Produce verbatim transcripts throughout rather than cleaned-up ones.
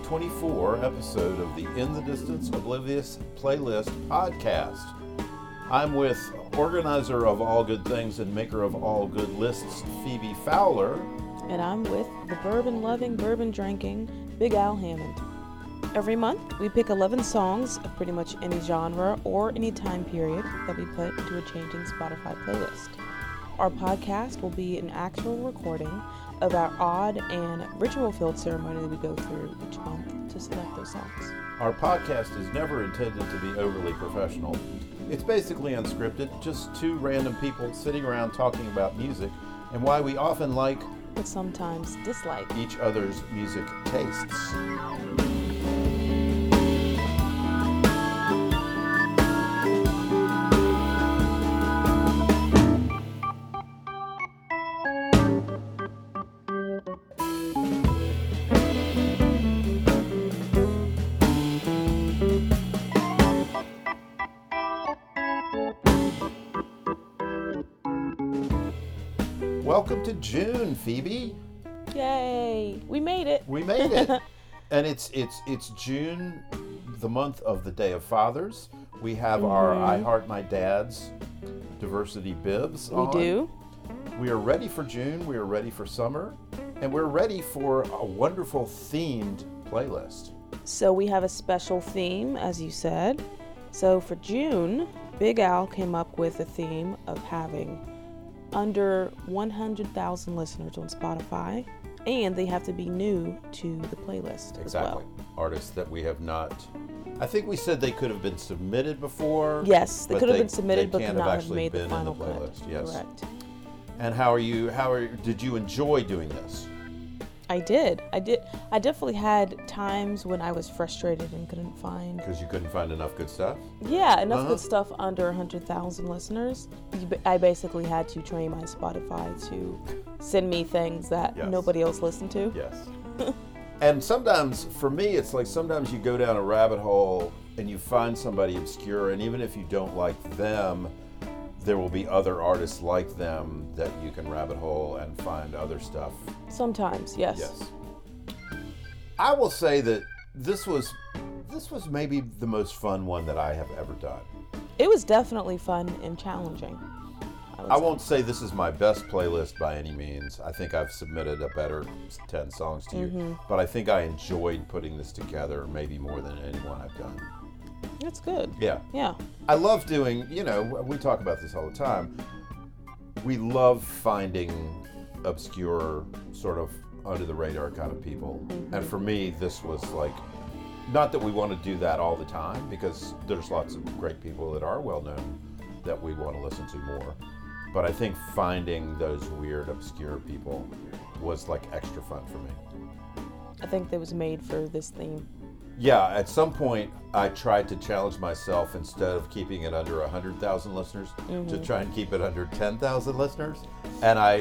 twenty-four episode of the In the Distance Oblivious Playlist podcast. I'm with organizer of all good things and maker of all good lists, Phoebe Fowler. And I'm with the bourbon-loving, bourbon-drinking Big Al Hammond. Every month, we pick eleven songs of pretty much any genre or any time period that we put into a changing Spotify playlist. Our podcast will be an actual recording of our odd and ritual-filled ceremony that we go through each month to select those songs. Our podcast is never intended to be overly professional. It's basically unscripted, just two random people sitting around talking about music and why we often like, but sometimes dislike, each other's music tastes. Welcome to June, Phoebe. Yay! We made it. We made it. And it's it's it's June, the month of the Day of Fathers. We have mm-hmm. our I Heart My Dad's diversity bibs We on. do. We are ready for June. We are ready for summer. And we're ready for a wonderful themed playlist. So we have a special theme, as you said. So for June, Big Al came up with a theme of having under one hundred thousand listeners on Spotify, and they have to be new to the playlist Exactly. as well. Artists that we have not... I think we said they could have been submitted before. Yes, they but could have they- been submitted, they but can't could not have actually made been the in final the cut. playlist. Yes. Correct. And how are you? How are did you enjoy doing this? I did. I did. I definitely had times when I was frustrated and couldn't find. Because you couldn't find enough good stuff? Yeah, enough Uh-huh. good stuff under one hundred thousand listeners. You ba- I basically had to train my Spotify to send me things that Yes. nobody else listened to. Yes. And sometimes, for me, it's like sometimes you go down a rabbit hole and you find somebody obscure, and even if you don't like them, there will be other artists like them that you can rabbit hole and find other stuff. Sometimes, yes. Yes. I will say that this was this was maybe the most fun one that I have ever done. It was definitely fun and challenging. I, would I say. won't say this is my best playlist by any means. I think I've submitted a better ten songs to you, Mm-hmm. but I think I enjoyed putting this together maybe more than anyone I've done. That's good. Yeah. Yeah. I love doing, you know, we talk about this all the time. We love finding obscure, sort of under the radar kind of people. Mm-hmm. And for me, this was like, not that we want to do that all the time, because there's lots of great people that are well known that we want to listen to more. But I think finding those weird, obscure people was like extra fun for me. I think that was made for this theme. Yeah, at some point I tried to challenge myself, instead of keeping it under one hundred thousand listeners, Mm-hmm. to try and keep it under ten thousand listeners. And I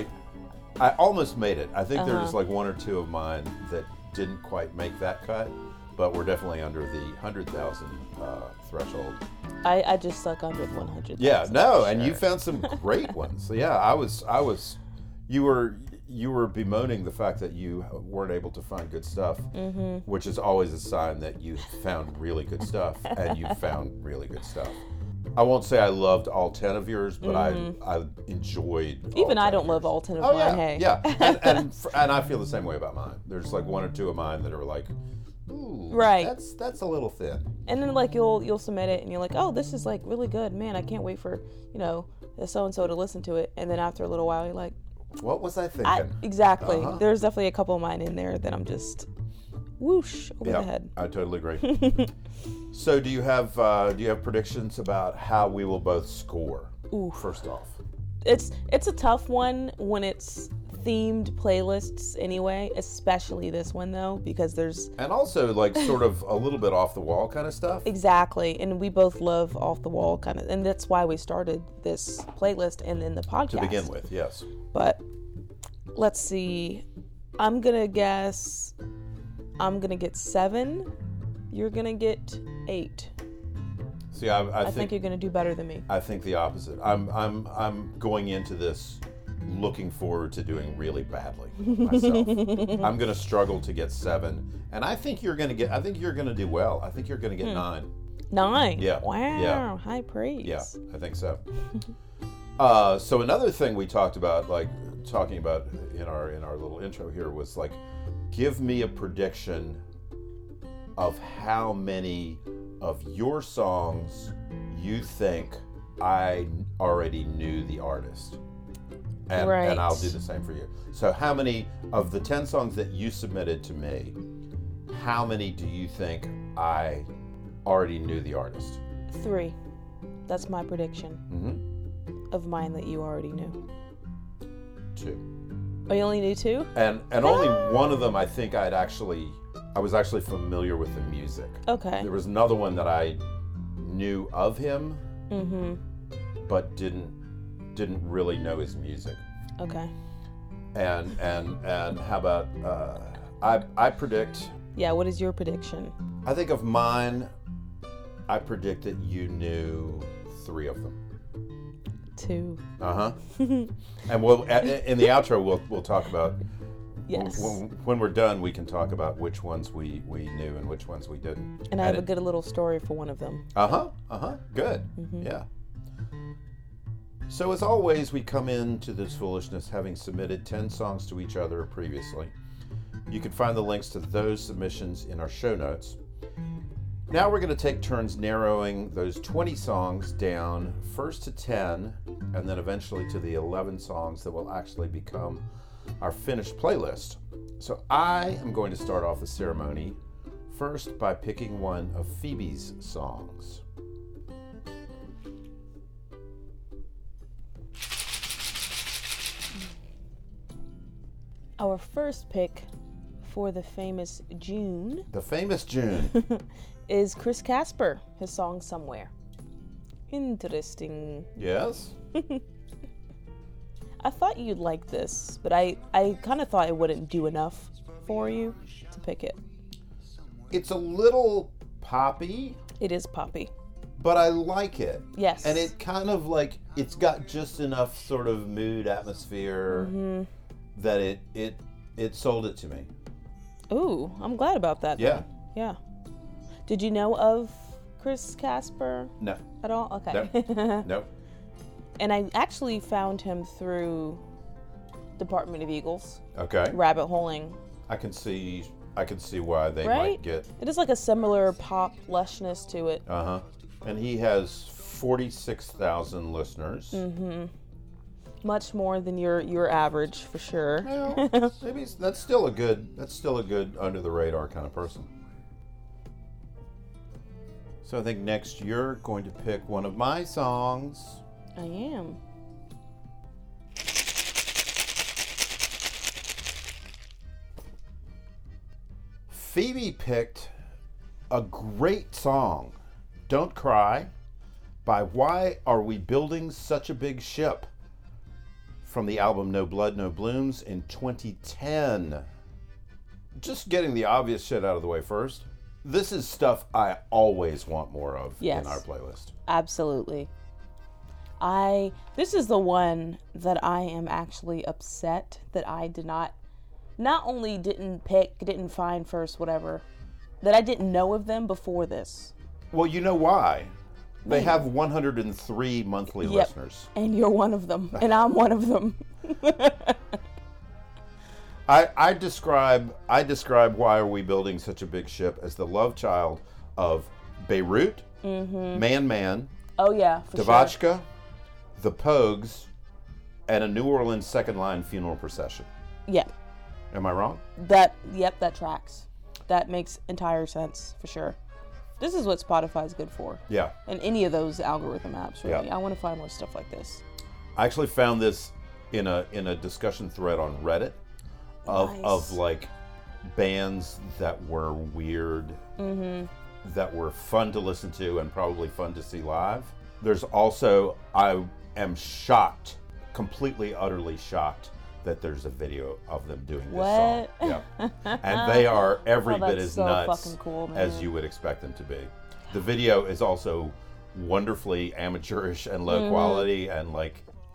I almost made it. I think Uh-huh. there's like one or two of mine that didn't quite make that cut, but we're definitely under the one hundred thousand uh, threshold. I, I just stuck under one hundred. Yeah, no, and you sure. found some great ones. So yeah, I was I was you were you were bemoaning the fact that you weren't able to find good stuff, Mm-hmm. which is always a sign that you found really good stuff, and you found really good stuff. I won't say I loved all ten of yours, but Mm-hmm. I I enjoyed all Even I ten don't of love yours. all ten of Oh mine. yeah, Hey. yeah, and and, fr- and I feel the same way about mine. There's like one or two of mine that are like, ooh, Right. That's that's a little thin. And then like you'll you'll submit it and you're like, oh, this is like really good, man. I can't wait for you know so and so to listen to it. And then after a little while, you're like, What was I thinking? I, exactly. Uh-huh. There's definitely a couple of mine in there that I'm just whoosh over Yeah, the head. I totally agree. So, do you have uh, do you have predictions about how we will both score? Ooh. First off, It's it's a tough one when it's themed playlists anyway, especially this one though, because there's and also like sort of a little bit off the wall kind of stuff. exactly, and we both love off the wall kind of, and that's why we started this playlist and then the podcast To begin with, yes. But let's see, I'm gonna guess I'm gonna get seven. You're gonna get eight. See, I, I, I think, think you're gonna do better than me. I think the opposite. I'm I'm I'm going into this looking forward to doing really badly myself. I'm going to struggle to get seven, and I think you're going to get. I think you're going to do well. I think you're going to get hmm. nine. Nine. Yeah. Wow. Yeah. High praise. Yeah, I think so. uh, so another thing we talked about, like talking about in our in our little intro here, was like, give me a prediction of how many of your songs you think I already knew the artist. And, right. and I'll do the same for you. So how many of the ten songs that you submitted to me, how many do you think I already knew the artist? Three. That's my prediction Mm-hmm. of mine that you already knew. Two. Oh, you only knew two? And and only one of them I think I'd actually, I was actually familiar with the music. Okay. There was another one that I knew of him, mm-hmm. but didn't didn't really know his music. Okay. And and and how about uh, I I predict. Yeah. What is your prediction? I think of mine. I predict that you knew three of them. Two. Uh huh. And we'll in the outro we'll we'll talk about. Yes. When, when we're done, we can talk about which ones we, we knew and which ones we didn't. And I have and a good little story for one of them. Uh huh. Uh huh. Good. Mm-hmm. Yeah. So as always, we come into this foolishness having submitted ten songs to each other previously. You can find the links to those submissions in our show notes. Now we're going to take turns narrowing those twenty songs down, first to ten, and then eventually to the eleven songs that will actually become our finished playlist. So I am going to start off the ceremony first by picking one of Phoebe's songs. Our first pick for the famous June. The famous June. is Chris Casper, his song Somewhere. Interesting. Yes? I thought you'd like this, but I, I kind of thought it wouldn't do enough for you to pick it. It's a little poppy. It is poppy. But I like it. Yes. And it kind of like, it's got just enough sort of mood, atmosphere, mm-hmm. that it, it, it sold it to me. Ooh, I'm glad about that. Yeah. Then. Yeah. Did you know of Chris Casper? No. At all? Okay. Nope. Nope. And I actually found him through Department of Eagles. Okay. Rabbit holing. I can see I can see why they right? might get. It is like a similar pop lushness to it. Uh-huh. And he has forty-six thousand listeners. Mm-hmm. Much more than your your average, for sure. Well, maybe it's, that's still a good that's still a good under the radar kind of person. So I think next you're going to pick one of my songs. I am. Phoebe picked a great song, Don't Cry, by Why Are We Building Such a Big Ship, from the album No Blood, No Blooms in twenty ten. Just getting the obvious shit out of the way first. This is stuff I always want more of yes, in our playlist. Absolutely. I this is the one that I am actually upset that I did not not only didn't pick, didn't find first, whatever, that I didn't know of them before this. Well, you know why? They have one hundred three monthly yep. listeners. And you're one of them, and I'm one of them. I, I describe I describe Why Are We Building Such a Big Ship as the love child of Beirut, mm-hmm. Man Man, oh yeah, for Devotchka, sure. The Pogues, and a New Orleans Second Line Funeral Procession. Yeah. Am I wrong? That yep, that tracks. That makes entire sense for sure. This is what Spotify's good for. Yeah. And any of those algorithm apps, really. Yeah. I want to find more stuff like this. I actually found this in a in a discussion thread on Reddit of nice. of like bands that were weird, mm-hmm. that were fun to listen to and probably fun to see live. There's also, I am shocked, completely, utterly shocked, that there's a video of them doing this what? song. Yeah. And they are every oh, bit as so nuts cool, as you would expect them to be. The video is also wonderfully amateurish and low mm. quality, and like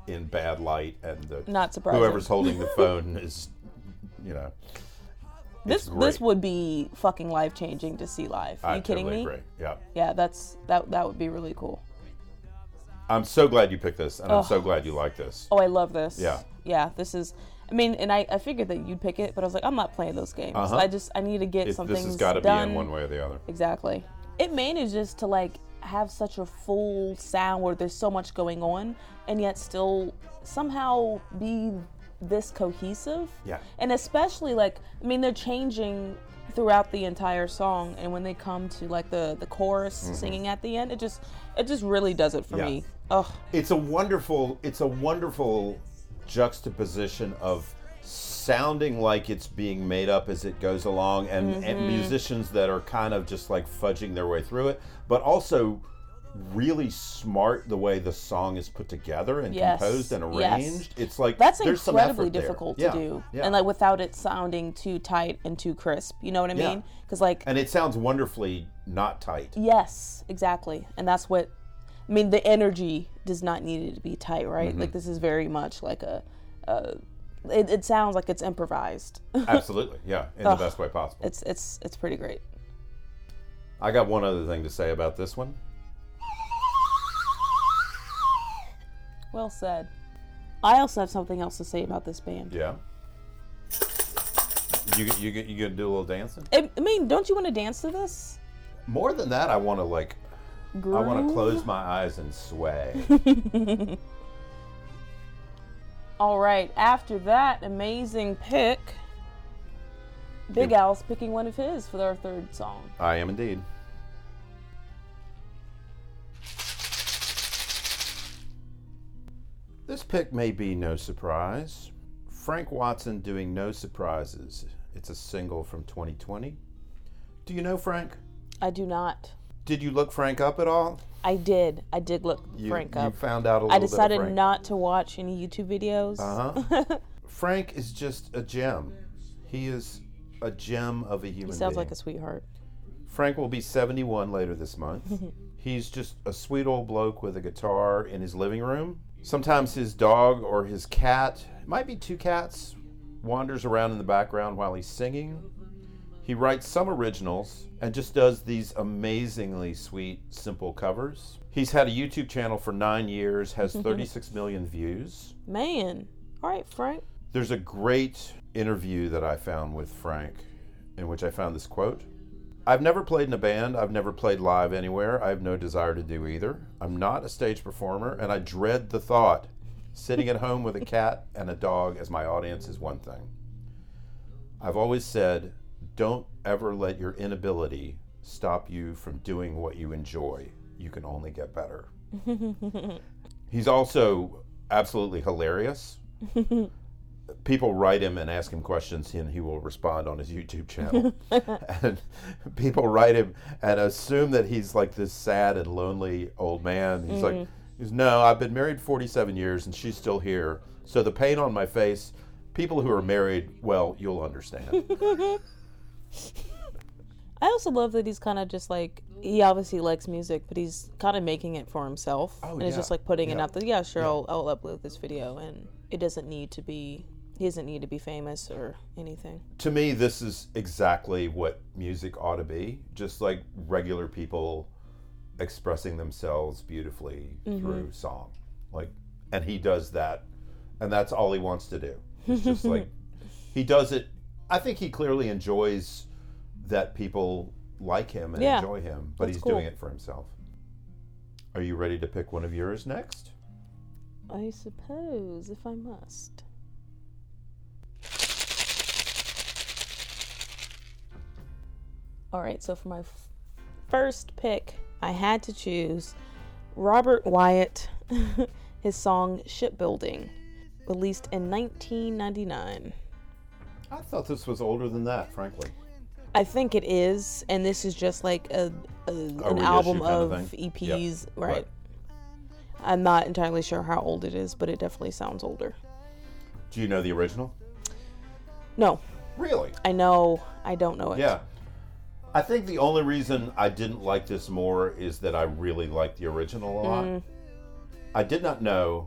in bad light, and the Not surprising. whoever's holding the phone is, you know. This this would be fucking life changing to see live. Are you I kidding totally me? Agree. Yeah. Yeah, that's that that would be really cool. I'm so glad you picked this, and Oh. I'm so glad you like this. Oh, I love this. Yeah. Yeah, this is. I mean, and I, I figured that you'd pick it, but I was like, I'm not playing those games. Uh-huh. I just I need to get It, something this has got to be done. in one way or the other. Exactly. It manages to like have such a full sound where there's so much going on, and yet still somehow be this cohesive. Yeah. And especially like, I mean, they're changing throughout the entire song, and when they come to like the the chorus Mm-hmm. singing at the end, it just it just really does it for Yeah. me. Ugh. It's a wonderful, it's a wonderful juxtaposition of sounding like it's being made up as it goes along, and, Mm-hmm. and musicians that are kind of just like fudging their way through it, but also really smart the way the song is put together and Yes. composed and Yes. arranged. It's like That's there's some incredibly effort there. difficult to Yeah. do, Yeah. and like without it sounding too tight and too crisp. You know what I Yeah. mean? Because like, And it sounds wonderfully not tight. yes, exactly, and that's what I mean. The energy does not need it to be tight, right? Mm-hmm. Like this is very much like a. a it, it sounds like it's improvised. Absolutely, yeah, in the best way possible. It's it's it's pretty great. I got one other thing to say about this one. Well said. I also have something else to say about this band. Yeah. You you you gonna do a little dancing? I, I mean, don't you want to dance to this? More than that, I want to like. Groove? I want to close my eyes and sway. All right. After that amazing pick, Big Yeah. Al's picking one of his for our third song. I am indeed. This pick may be no surprise. Frank Watson doing No Surprises. It's a single from twenty twenty. Do you know Frank? I do not. Did you look Frank up at all? I did. I did look You, Frank you up. found out a little I bit of decided Frank. not to watch any YouTube videos. Uh-huh. Frank is just a gem. He is a gem of a human He sounds being. like a sweetheart. Frank will be seventy-one later this month. He's just a sweet old bloke with a guitar in his living room. Sometimes his dog or his cat, it might be two cats, wanders around in the background while he's singing. He writes some originals and just does these amazingly sweet, simple covers. He's had a YouTube channel for nine years, has thirty-six million views. Man. All right, Frank. There's a great interview that I found with Frank in which I found this quote. I've never played in a band. I've never played live anywhere. I have no desire to do either. I'm not a stage performer, and I dread the thought. Sitting at home with a cat and a dog as my audience is one thing. I've always said, don't ever let your inability stop you from doing what you enjoy. You can only get better. He's also absolutely hilarious. People write him and ask him questions, and he will respond on his YouTube channel. And people write him and assume that he's like this sad and lonely old man. He's like, he's, no, I've been married forty-seven years, and she's still here. So the pain on my face, people who are married, well, you'll understand. I also love that he's kind of just like, he obviously likes music, but he's kind of making it for himself. Oh, and it's yeah. just like putting it Yeah. out there. Yeah, sure, Yeah. I'll, I'll upload this video. And it doesn't need to be, he doesn't need to be famous or anything. To me, this is exactly what music ought to be. Just like regular people expressing themselves beautifully through song. Like, and he does that, and that's all he wants to do. It's just like, he does it. I think he clearly enjoys that people like him and Yeah, enjoy him, but that's he's cool. doing it for himself. Are you ready to pick one of yours next? I suppose, if I must. All right, so for my f- first pick, I had to choose Robert Wyatt, his song Shipbuilding, released in nineteen ninety-nine. I thought this was older than that, frankly. I think it is, and this is just like a, a, an reissue album kind of of thing. E Ps, Yep, right. right. I'm not entirely sure how old it is, but it definitely sounds older. Do you know the original? No, Really? I know, I don't know it. Yeah. I think the only reason I didn't like this more is that I really liked the original a lot. Mm. I did not know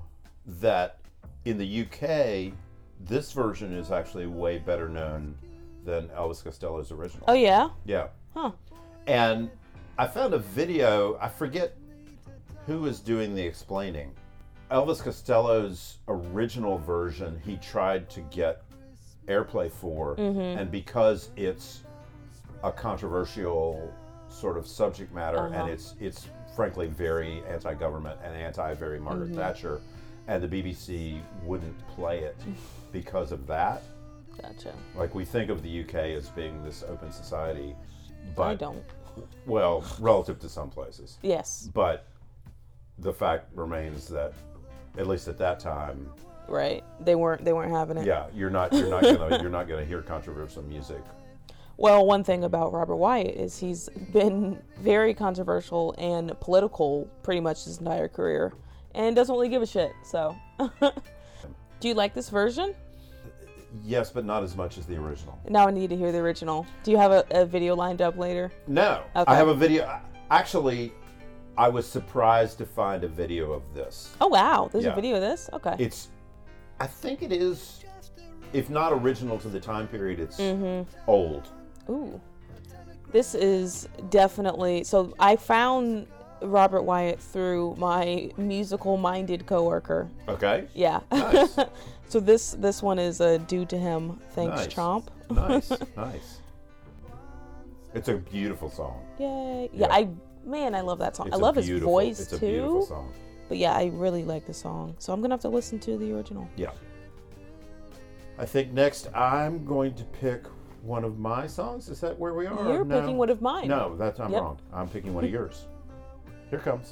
that in the U K, this version is actually way better known than Elvis Costello's original. Oh, yeah? Yeah. Huh. And I found a video, I forget who was doing the explaining. Elvis Costello's original version, he tried to get airplay for, Mm-hmm. and because it's a controversial sort of subject matter, Uh-huh. and it's it's frankly very anti-government and anti-very Margaret Mm-hmm. Thatcher, and the B B C wouldn't play it because of that. Gotcha. Like, we think of the U K as being this open society, but I don't. well, relative to some places. Yes. But the fact remains that, at least at that time, Right. They weren't. They weren't having it. yeah, you're not you're not gonna you're not gonna hear controversial music. Well, one thing about Robert Wyatt is he's been very controversial and political pretty much his entire career, and doesn't really give a shit. So, do you like this version? Yes, but not as much as the original. Now I need to hear the original. Do you have a, a video lined up later? No, Okay. I have a video. Actually, I was surprised to find a video of this. Oh wow, there's Yeah. a video of this. Okay. It's, I think it is, if not original to the time period, it's Mm-hmm. old. Ooh. This is definitely, so I found Robert Wyatt through my musical-minded coworker. Okay. Yeah. Nice. So this this one is a due to him. Thanks, Nice. Chomp. Nice, nice. It's a beautiful song. Yay. Yeah, Yeah. I man, I love that song. It's I a love his beautiful- voice It's a too. beautiful song. But yeah, I really like the song. So I'm gonna have to listen to the original. Yeah. I think next I'm going to pick one of my songs. Is that where we are? You're No. picking one of mine. No, that's I'm Yep. wrong. I'm picking one of yours. Here comes.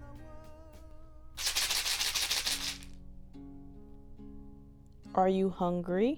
Are you hungry?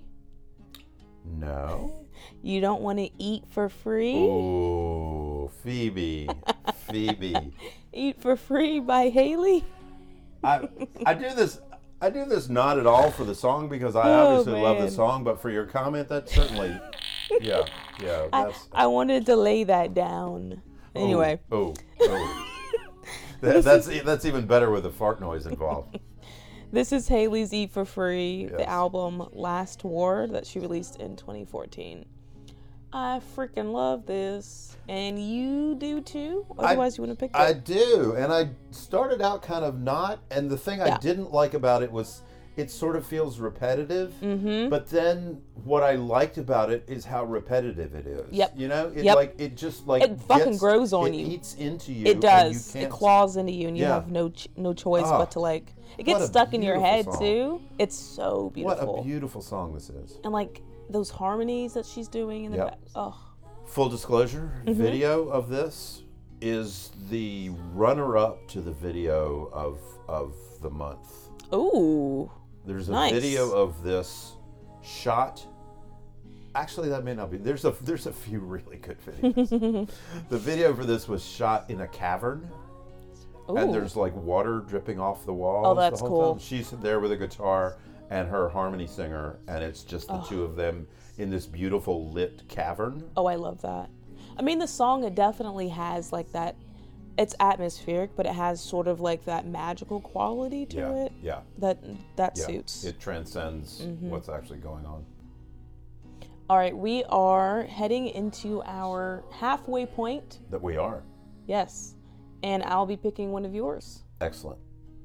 No. You don't want to eat for free? Ooh, Phoebe. Phoebe. Eat for Free by Haley? I I do this I do this not at all for the song because I Oh, obviously love the man. song, but for your comment, that's certainly yeah, yeah. I, That's I wanted to lay that down. Anyway. Oh, oh. oh. That, that's that's even better with the fart noise involved. This is Haley's Eat for Free, Yes. the album Last War that she released in twenty fourteen. I freaking love this. And you do too? Otherwise, you wouldn't have picked I it. do, and I started out kind of not, and the thing I Yeah. didn't like about it was it sort of feels repetitive, Mm-hmm. but then what I liked about it is how repetitive it is. Yep. You know, it Yep. like it just like It fucking gets- grows on it you. eats into you. It and does. You It can't, claws into you, and you Yeah. have no ch- no choice Ah, but to like. It what gets a stuck in your beautiful head song. too. It's so What beautiful. a beautiful song this is. And like those harmonies that she's doing in the Yep. back. Oh, Full disclosure, Mm-hmm. video of this is the runner-up to the video of of the month. ooh, There's a Nice. video of this shot. Actually, that may not be. There's a there's a few really good videos. The video for this was shot in a cavern, ooh. and there's like water dripping off the walls. Oh, that's the whole cool. time. She's there with a guitar and her harmony singer, and it's just the Oh. two of them in this beautiful lit cavern. Oh, I love that. I mean, the song, it definitely has like that. It's atmospheric, but it has sort of like that magical quality to Yeah, it. yeah, That that yeah. suits. It transcends Mm-hmm. what's actually going on. All right, we are heading into our halfway point. That we are Yes, and I'll be picking one of yours. excellent.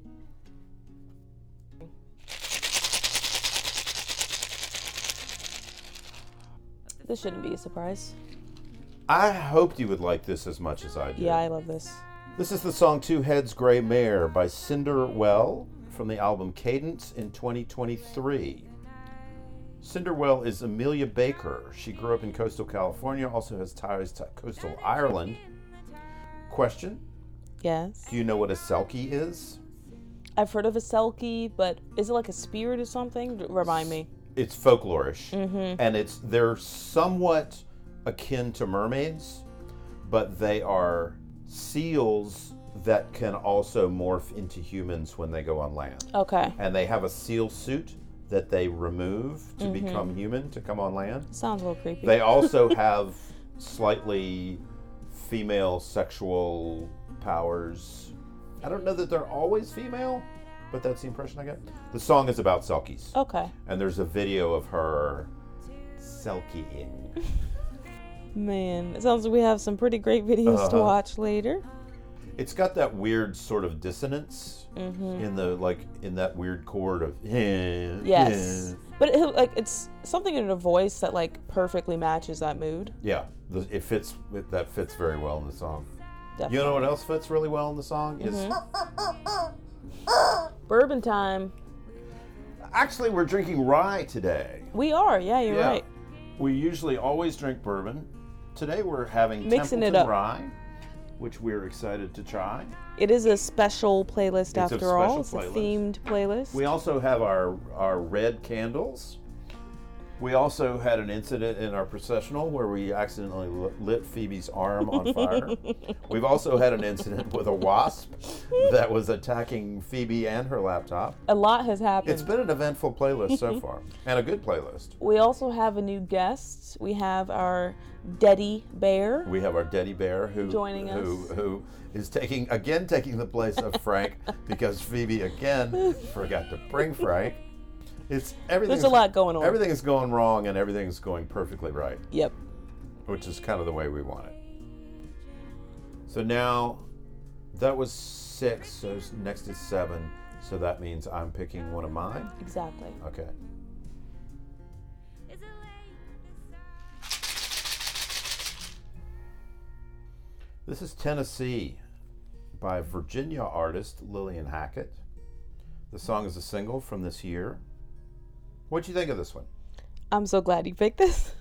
This shouldn't be a surprise. I hoped you would like this as much as I did. Yeah, I love this. This is the song Two Heads Gray Mare by Cinderwell from the album Cadence in twenty twenty-three. Cinderwell is Amelia Baker. She grew up in coastal California, also has ties to coastal Ireland. Question, Yes. do you know what a selkie is? I've heard of a selkie, but is it like a spirit or something? D- Remind me. It's folklorish, Mm-hmm. and it's they're somewhat akin to mermaids, but they are seals that can also morph into humans when they go on land. Okay. And they have a seal suit that they remove to Mm-hmm. become human to come on land. Sounds a little creepy. They also have slightly female sexual powers. I don't know that they're always female, but that's the impression I get. The song is about selkies. Okay. And there's a video of her selkieing. Man, it sounds like we have some pretty great videos Uh-huh. to watch later. It's got that weird sort of dissonance Mm-hmm. in the, like, in that weird chord of, eh, Yes. eh. But it, like it's something in her voice that like perfectly matches that mood. Yeah, the, it fits, it, that fits very well in the song. Definitely. You know what else fits really well in the song? Is Mm-hmm. Bourbon time. actually, we're drinking rye today. We are, yeah, you're Yeah. right. We usually always drink bourbon. Today we're having Mixing it Templeton up. Rye, which we're excited to try. It is a special playlist It's a after all. special It's a playlist. themed playlist. We also have our, our red candles. We also had an incident in our processional where we accidentally li- lit Phoebe's arm on fire. We've also had an incident with a wasp that was attacking Phoebe and her laptop. A lot has happened. It's been an eventful playlist so far, and a good playlist. We also have a new guest. We have our Deddy Bear. We have our Deddy Bear who Joining who us. who is taking again taking the place of Frank because Phoebe again forgot to bring Frank. It's everything. There's a lot going on. Everything is going wrong and everything is going perfectly right, Yep. which is kind of the way we want it. So now that was six, so next is seven. So that means I'm picking one of mine. Exactly. Okay. This is Tennessee by Virginia artist Lillian Hackett. The song is a single from this year. What'd you think of this one? I'm so glad you picked this.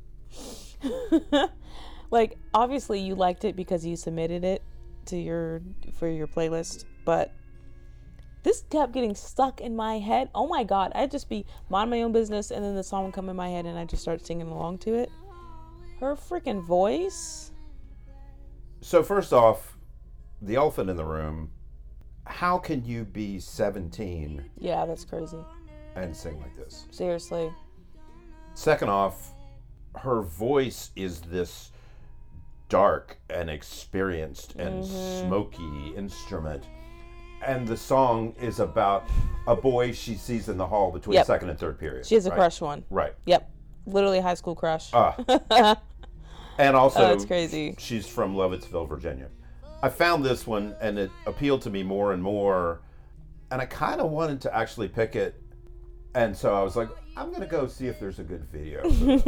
Like, obviously you liked it because you submitted it to your for your playlist, but this kept getting stuck in my head. Oh my god, I'd just be mind my own business and then the song would come in my head and I just start singing along to it. Her freaking voice. So first off, the elephant in the room, how can you be seventeen Yeah, that's crazy. and sing like this? Seriously. Second off, her voice is this dark and experienced and Mm-hmm. smoky instrument. And the song is about a boy she sees in the hall between Yep. second and third period. She has a right? crush one. Right. Yep. Literally high school crush. Ah. And also, Oh, that's crazy. she's from Lovettsville, Virginia. I found this one and it appealed to me more and more. And I kind of wanted to actually pick it. And so I was like, I'm going to go see if there's a good video.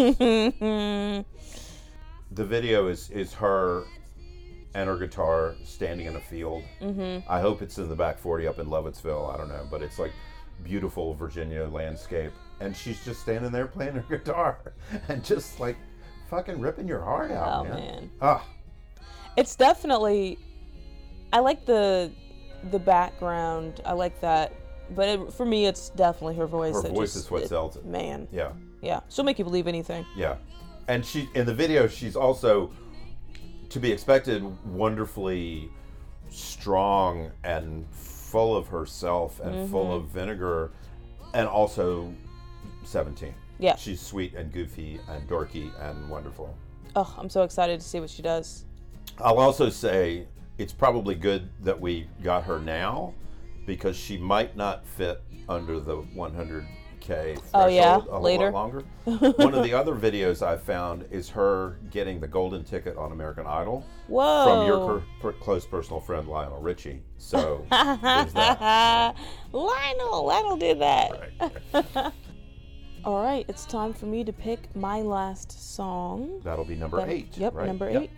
The video is, is her and her guitar standing in a field. Mm-hmm. I hope it's in the back forty up in Lovettsville. I don't know. But it's like beautiful Virginia landscape. And she's just standing there playing her guitar and just like fucking ripping your heart out, Oh, man. man. Ah, It's definitely, I like the the background. I like that, but it, for me, it's definitely her voice. her that voice just- is what it- sells it. Man, Yeah, yeah, she'll make you believe anything. yeah. And she in the video, she's also, to be expected, wonderfully strong and full of herself and Mm-hmm. full of vinegar, and also seventeen. Yeah. She's sweet and goofy and dorky and wonderful. Oh, I'm so excited to see what she does. I'll also say it's probably good that we got her now because she might not fit under the one hundred K threshold Oh, yeah? a whole Later? lot longer. One of the other videos I found is her getting the golden ticket on American Idol Whoa! from your per- per- close personal friend Lionel Richie. So there's that. Lionel, Lionel did that. Right. All right, it's time for me to pick my last song. That'll be number That- eight. Yep, right? number Yep. eight.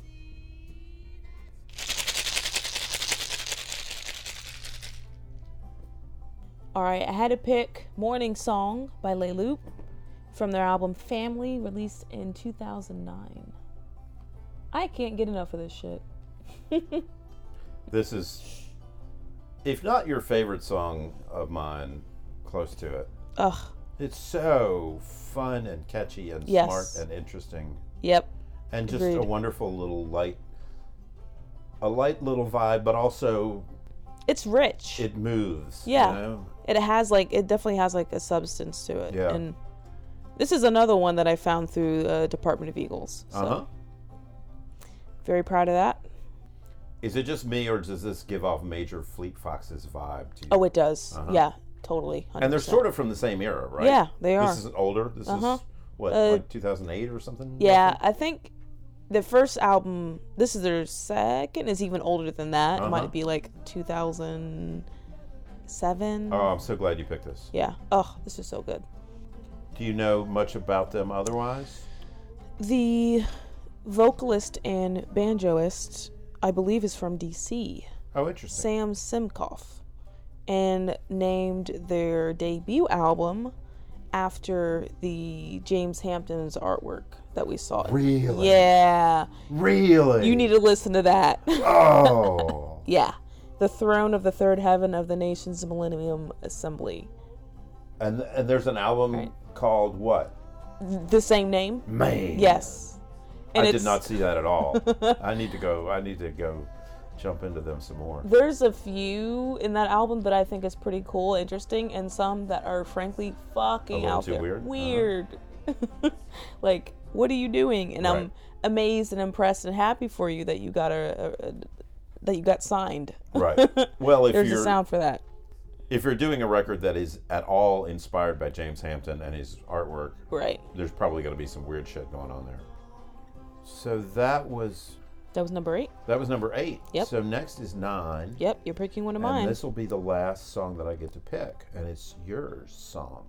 All right, I had to pick Morning Song by Le Loop from their album Family, released in two thousand nine. I can't get enough of this shit. This is, if not your favorite song of mine, close to it. Ugh, It's so fun and catchy and Yes. smart and interesting. yep. And just a Agreed. wonderful little light, a light little vibe, but also It's rich. it moves. Yeah. You know? It has like, it definitely has like a substance to it. Yeah. And this is another one that I found through uh, Department of Eagles. So Uh huh. very proud of that. Is it just me, or does this give off major Fleet Foxes vibe to you? Oh, it does. Uh-huh. Yeah, totally. one hundred percent. And they're sort of from the same era, right? Yeah, they are. This is older. This Uh-huh. is what, Uh, like two thousand eight or something? Yeah, roughly? I think the first album, this is their second, is even older than that. Uh-huh. It might be like two thousand seven. Oh, I'm so glad you picked this. Yeah. Oh, this is so good. Do you know much about them otherwise? The vocalist and banjoist, I believe, is from D C. Oh, interesting. Sam Simcoff, and named their debut album after the James Hampton's artwork that we saw. Really? Yeah. Really? You need to listen to that. Oh. Yeah. The Throne of the Third Heaven of the Nation's Millennium Assembly. And and there's an album Right. called what? The same name? Man. Yes. And I it's, did not see that at all. I need to go. I need to go jump into them some more. There's a few in that album that I think is pretty cool, interesting, and some that are frankly fucking A little out too there. weird? Weird. Like, what are you doing? And Right. I'm amazed and impressed and happy for you that you got a, a, a that you got signed. Right. Well, if There's you're a sound for that. if you're doing a record that is at all inspired by James Hampton and his artwork, Right. there's probably going to be some weird shit going on there. So that was That was number eight. that was number eight. Yep. So next is nine. Yep, you're picking one of And mine. this will be the last song that I get to pick, and it's your song.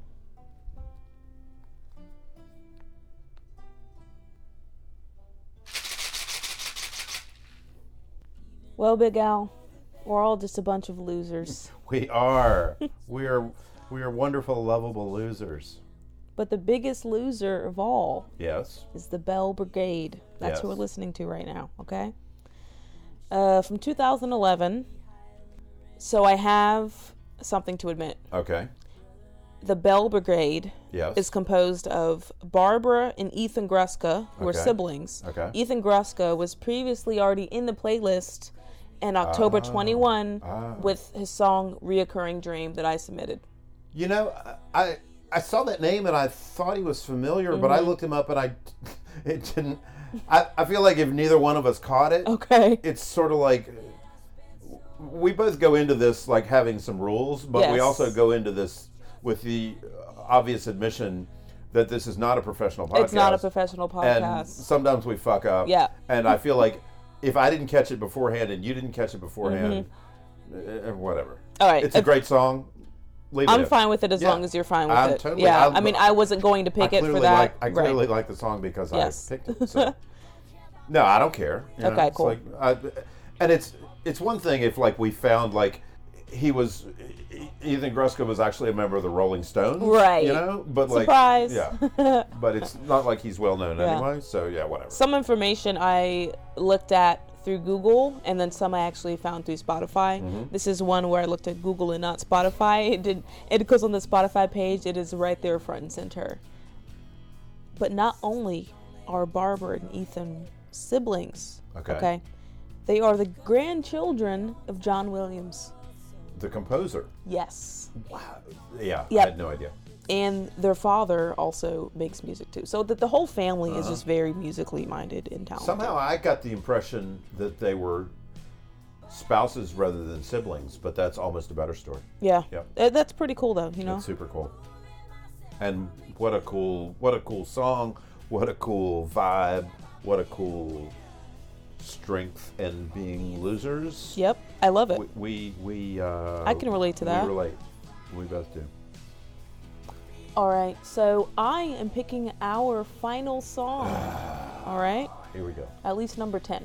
Well, Big Al, we're all just a bunch of losers. We are. we are we are wonderful, lovable losers. But the biggest loser of all Yes. is the Bell Brigade. That's who Yes. we're listening to right now, okay? Uh, from two thousand eleven. So I have something to admit. Okay. The Bell Brigade Yes. is composed of Barbara and Ethan Gruska, who Okay. are siblings. Okay. Ethan Gruska was previously already in the playlist in October twenty-one ah. with his song Reoccurring Dream that I submitted. You know, I I saw that name and I thought he was familiar, but I Mm-hmm. looked him up and I it didn't. I, I feel like if neither one of us caught it, Okay. it's sort of like we both go into this like having some rules, but we Yes. also go into this with the obvious admission that this is not a professional podcast. It's not a professional And podcast. sometimes we fuck up. Yeah. And I feel like if I didn't catch it beforehand and you didn't catch it beforehand, Mm-hmm. eh, whatever. All right. It's a if- great song. Leave it I'm in. fine with it as Yeah. long as you're fine with I'm it. totally- yeah, I- I mean, I wasn't going to I pick it clearly for that. like I Right. clearly like the song because Yes. I picked it. So. No, I don't care. You know, Okay, it's cool. Like, I, and it's it's one thing if like we found like he was Ethan Gruska was actually a member of the Rolling Stones, Right. You know, but like Surprise. yeah, but it's not like he's well known Yeah. anyway. So yeah, whatever. Some information I looked at through Google, and then some I actually found through Spotify. Mm-hmm. This is one where I looked at Google and not Spotify. It did. It goes on the Spotify page. It is right there, front and center. But not only are Barbara and Ethan siblings, Okay. they are the grandchildren of John Williams. The composer. Yes. Wow. Yeah, Yep. I had no idea. And their father also makes music too. So that the whole family is Uh-huh. just very musically minded and talented. Somehow I got the impression that they were spouses rather than siblings, but that's almost a better story. Yeah. Yep. Uh, That's pretty cool though, you know? It's super cool. And what a cool, what a cool song, what a cool vibe, what a cool strength in being losers. Yep. I love it. We, we, we uh, I can relate to that. We relate. We both do. All right. So I am picking our final song. All right. Here we go. At least number ten.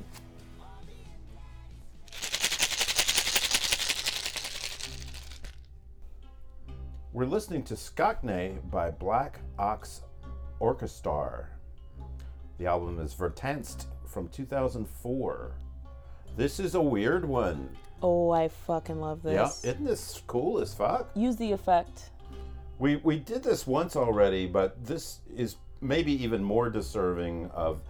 We're listening to Skakne by Black Ox Orchestra. The album is Vertanst from two thousand four. This is a weird one. Oh, I fucking love this. Yeah, isn't this cool as fuck? Use the effect. We we did this once already, but this is maybe even more deserving of.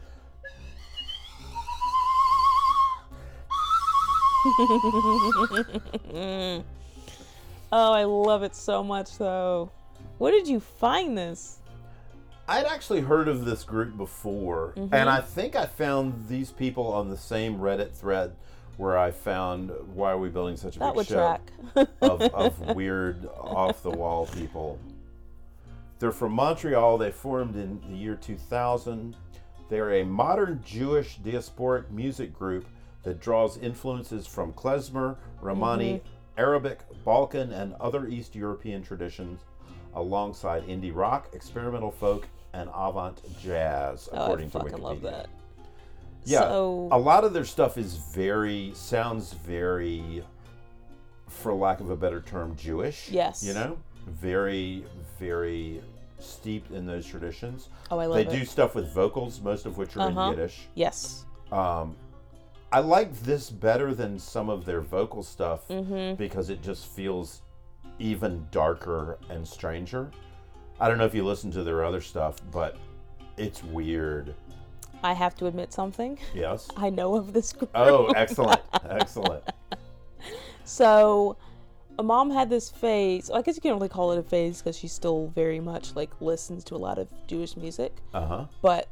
Oh, I love it so much though. Where did you find this? I'd actually heard of this group before, Mm-hmm. and I think I found these people on the same Reddit thread where I found Why Are We Building Such a That Big would Show track. of, of weird, off-the-wall people. They're from Montreal. They formed in the year two thousand. They're a modern Jewish diasporic music group that draws influences from klezmer, Romani, Mm-hmm. Arabic, Balkan, and other East European traditions, alongside indie rock, experimental folk, and avant jazz, Oh, I according to fucking Wikipedia. love that. Yeah, So, a lot of their stuff is very, sounds very, for lack of a better term, Jewish. Yes. You know? Very, very steeped in those traditions. oh, I love They it. do stuff with vocals, most of which are Uh-huh. in Yiddish. Yes. Um, I like this better than some of their vocal stuff Mm-hmm. because it just feels even darker and stranger. I don't know if you listen to their other stuff, but it's weird. I have to admit something. Yes? I know of this group. Oh, excellent. Excellent. So, my mom had this phase. I guess you can't really call it a phase because she still very much like listens to a lot of Jewish music. Uh-huh. But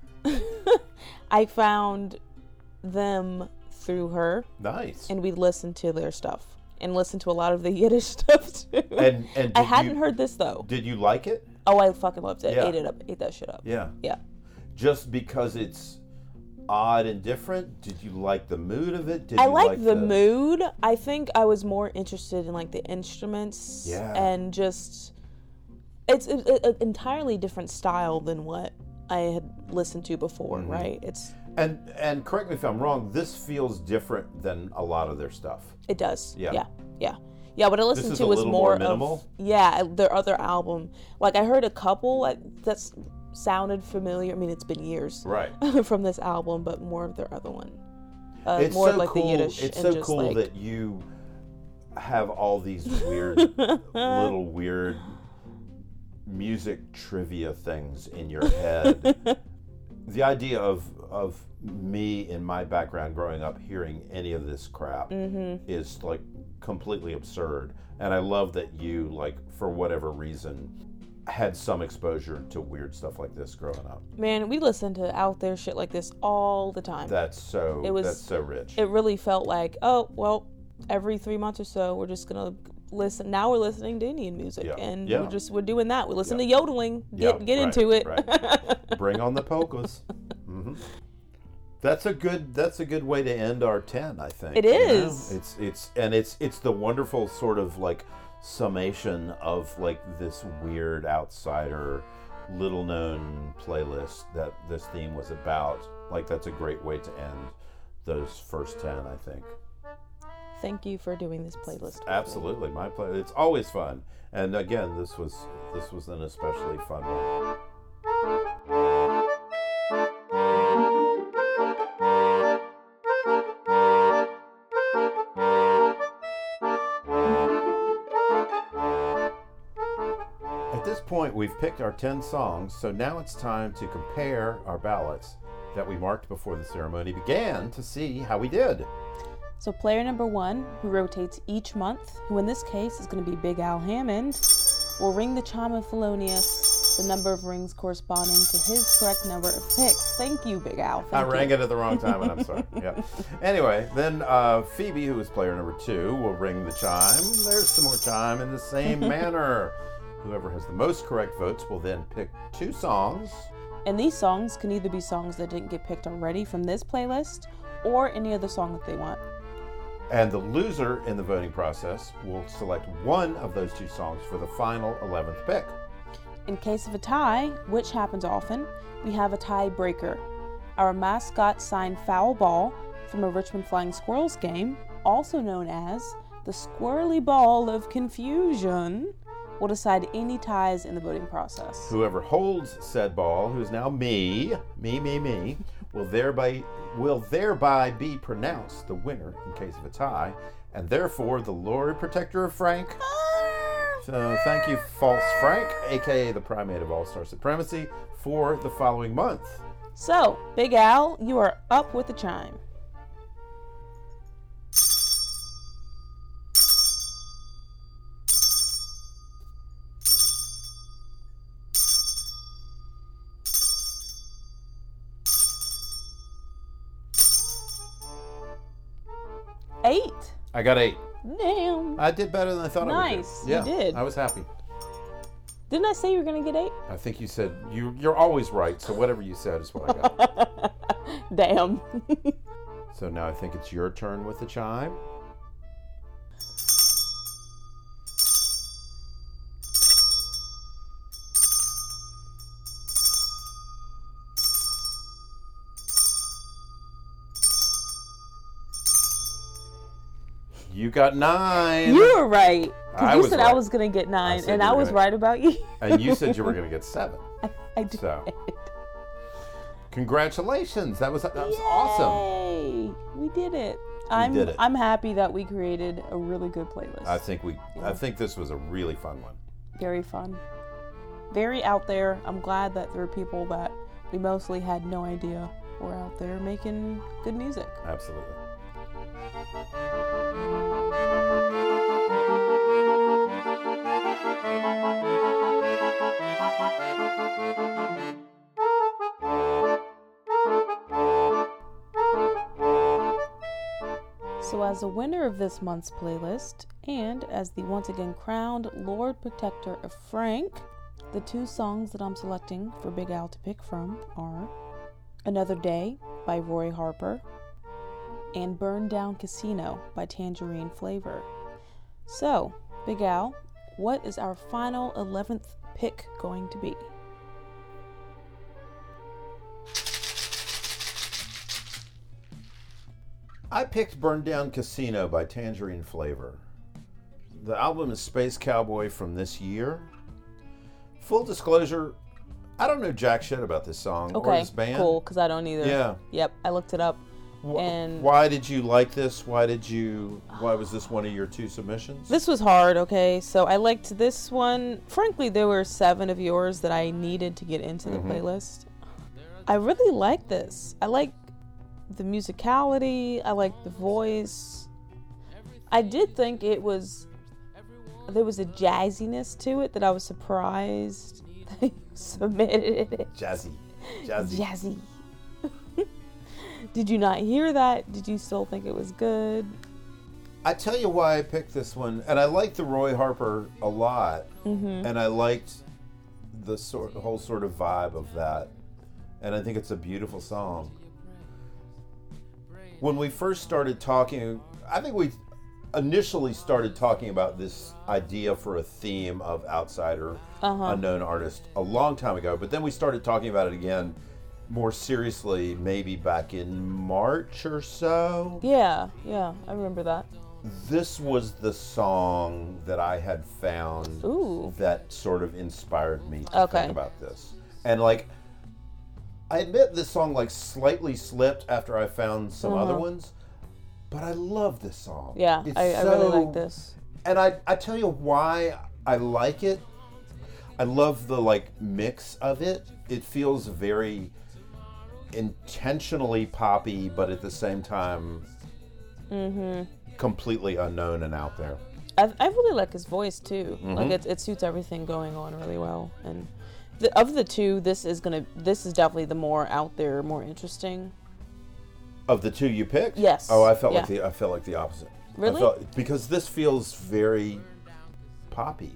I found them through her, Nice. and we listened to their stuff and listened to a lot of the Yiddish stuff too. And and I did hadn't you, heard this though. Did you like it? Oh, I fucking loved it. Yeah. Ate it up. Ate that shit up. Yeah. Yeah. Just because it's odd and different? Did you like the mood of it? Did I you like, like the, mood. I think I was more interested in like the instruments Yeah. and just it's an entirely different style than what I had listened to before, Mhm. right? It's And and correct me if I'm wrong, this feels different than a lot of their stuff. it does. Yeah. Yeah. Yeah. Yeah, what I listened is to a was little more, more minimal? of yeah, their other album. Like I heard a couple like, that's sounded familiar. I mean, it's been years Right. from this album, but more of their other one. Uh, It's more so of like cool. the Yiddish It's and so just cool like, that you have all these weird little weird music trivia things in your head. The idea of of me in my background growing up hearing any of this crap Mm-hmm. is like completely absurd. And I love that you, like, for whatever reason, had some exposure to weird stuff like this growing up. Man, we listened to out there shit like this all the time. That's so It was- that's so rich. It really felt like, oh, well, every three months or so, we're just gonna listen. Now we're listening to Indian music, Yeah. and Yeah. we're just we're doing that. We listen Yeah. to yodeling. Get Yeah, get right, into it. right. Bring on the polkas. hmm That's a good. That's a good way to end our ten. I think It you know? is. It's it's and it's it's the wonderful sort of like summation of like this weird outsider, little known playlist that this theme was about. Like that's a great way to end those first ten. I think. Thank you for doing this playlist. with me. Absolutely, my play. It's always fun, and again, this was this was an especially fun one. At this point, we've picked our ten songs, so now it's time to compare our ballots that we marked before the ceremony began to see how we did. So player number one, who rotates each month, who in this case is going to be Big Al Hammond, will ring the chime of Thelonious, the number of rings corresponding to his correct number of picks. Thank you, Big Al. Thank I you. rang it at the wrong time, and I'm sorry. Yeah. Anyway, then uh, Phoebe, who is player number two, will ring the chime. There's some more chime in the same manner. Whoever has the most correct votes will then pick two songs. And these songs can either be songs that didn't get picked already from this playlist, or any other song that they want. And the loser in the voting process will select one of those two songs for the final eleventh pick. In case of a tie, which happens often, we have a tiebreaker. Our mascot signed Foul Ball from a Richmond Flying Squirrels game, also known as the Squirrely Ball of Confusion, will decide any ties in the voting process. Whoever holds said ball, who is now me, me, me, me, will thereby will thereby be pronounced the winner in case of a tie, and therefore the Lord Protector of Frank. So thank you, False Frank, aka the Primate of All-Star Supremacy, for the following month. So, Big Al, you are up with the chime. eight. I got eight. Damn. I did better than I thought I would do. Nice. Yeah, You did. I was happy. Didn't I say you were going to get eight? I think you said, you, you're always right, so whatever you said is what I got. Damn. So now I think it's your turn with the chime. You got nine. You were right. I Because you was said right. I was going to get nine, said and you I were was gonna- right about you. And you said you were going to get seven. I, I did. So, congratulations. That was that was awesome. Yay! We did it. I'm did it. I'm happy that we created a really good playlist. I think we I think this was a really fun one. Very fun. Very out there. I'm glad that there are people that we mostly had no idea were out there making good music. Absolutely. So as a winner of this month's playlist, and as the once again crowned Lord Protector of Frank, the two songs that I'm selecting for Big Al to pick from are Another Day by Roy Harper and Burn Down Casino by Tangerine Flavor. So, Big Al, what is our final eleventh pick going to be? I picked Burn Down Casino by Tangerine Flavor. The album is Space Cowboy from this year. Full disclosure, I don't know jack shit about this song or Okay, this band. cool, because I don't either. Yeah. Yep, I looked it up. Wh- And- why did you like this? Why did you? Why was this one of your two submissions? This was hard, okay? So I liked this one. Frankly, there were seven of yours that I needed to get into the Mhm. playlist. I really like this. I like the musicality. I like the voice. I did think it was... There was a jazziness to it that I was surprised that you submitted it. Jazzy, jazzy. Jazzy. Did you not hear that? Did you still think it was good? I tell you why I picked this one, and I liked the Roy Harper a lot, Mm-hmm. and I liked the sort, the whole sort of vibe of that, and I think it's a beautiful song. When we first started talking, I think we initially started talking about this idea for a theme of outsider, Uh-huh. unknown artist a long time ago, but then we started talking about it again more seriously maybe back in March or so. Yeah, yeah, I remember that. This was the song that I had found Ooh. that sort of inspired me to Okay. think about this. And like, I admit this song like slightly slipped after I found some Uh-huh. other ones, but I love this song. Yeah, It's I, I really so- like this. And I, I tell you why I like it. I love the like mix of it. It feels very intentionally poppy, but at the same time Mm-hmm. completely unknown and out there. I, I really like his voice too. Mhm. Like it, it suits everything going on really well. And the, of the two, this is gonna this is definitely the more out there, more interesting. Of the two you picked? Yes. Oh, I felt like Yeah. the I felt like the opposite. I Really? felt, because this feels very poppy.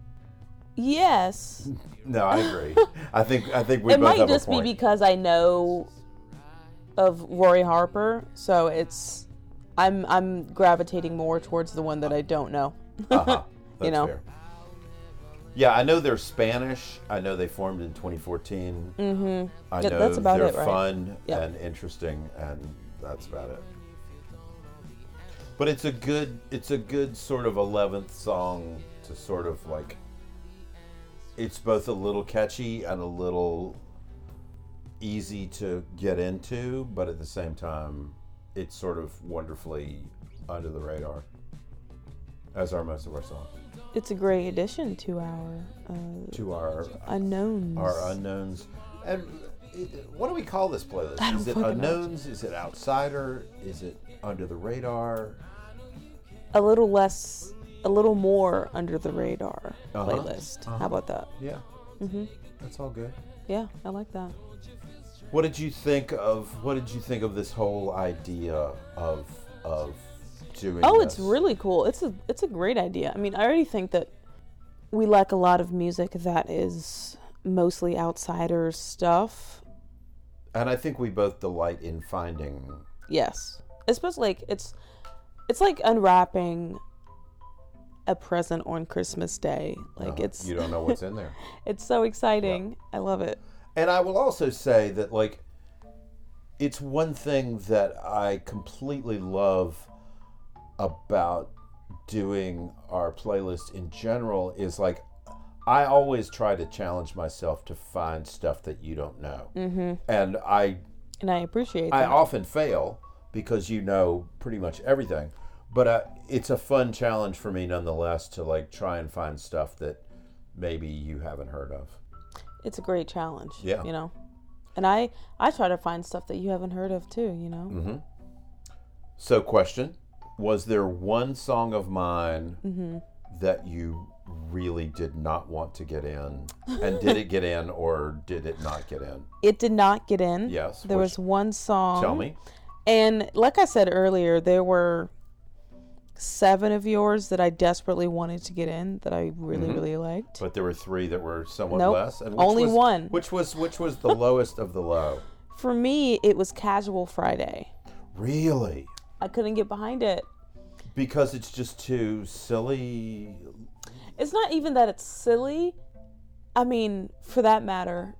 Yes. No, I agree. I think I think we It both might have just a be point. because I know of Rory Harper, so it's I'm I'm gravitating more towards the one that I don't know. Uh-huh. That's You know. fair. Yeah, I know they're Spanish. I know they formed in twenty fourteen. Mm-hmm. I Yeah, know that's about they're it, right? fun Yep. and interesting, and that's about it. But it's a good, it's a good sort of eleventh song to sort of like. It's both a little catchy and a little easy to get into, but at the same time, it's sort of wonderfully under the radar, as are most of our songs. It's a great addition to our uh, To our unknowns. our unknowns. And it, what do we call this playlist? I don't Is it fucking know. unknowns? Is it outsider? Is it under the radar? a little less, a little more under the radar Uh-huh. playlist. Uh-huh. How about that? Yeah, Mm-hmm. that's all good. Yeah, I like that. What did you think of? What did you think of this whole idea of of doing Oh, this. it's really cool. It's a it's a great idea. I mean, I already think that we like a lot of music that is mostly outsiders stuff. And I think we both delight in finding. Yes. Especially like it's it's like unwrapping a present on Christmas Day. Like uh, it's you don't know what's in there. It's so exciting. Yeah. I love it. And I will also say that, like, it's one thing that I completely love about doing our playlist in general is, like, I always try to challenge myself to find stuff that you don't know. Mm-hmm. And I And I appreciate I that. often fail because you know pretty much everything. But uh, it's a fun challenge for me nonetheless to, like, try and find stuff that maybe you haven't heard of. It's a great challenge. Yeah. You know? And I, I try to find stuff that you haven't heard of too, you know? Mm-hmm. So, question, was there one song of mine Mm-hmm. that you really did not want to get in? And did it get in or did it not get in? It did not get in. Yes. There which- was one song. Tell me. And like I said earlier, there were seven of yours that I desperately wanted to get in that I really, Mhm. really liked. But there were three that were somewhat Nope. less. And which Only was, one. Which was which was the lowest of the low? For me, it was Casual Friday. Really? I couldn't get behind it. Because it's just too silly. It's not even that it's silly. I mean, for that matter,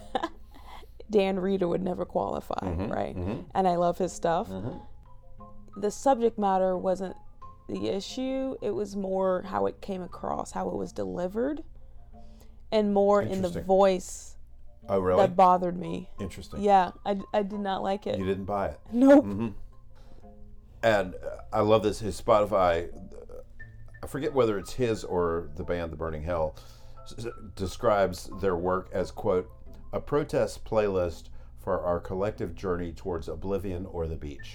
Dan Reeder would never qualify, Mhm, right? mhm. And I love his stuff. Mhm. The subject matter wasn't the issue. It was more how it came across, how it was delivered, and more in the Interesting. voice Oh, really? that bothered me. Interesting. Yeah, I, I did not like it. You didn't buy it. Nope. Mm-hmm. And uh, I love this. His Spotify, I forget whether it's his or the band The Burning Hell, s- s- describes their work as, quote, a protest playlist for our collective journey towards oblivion or the beach.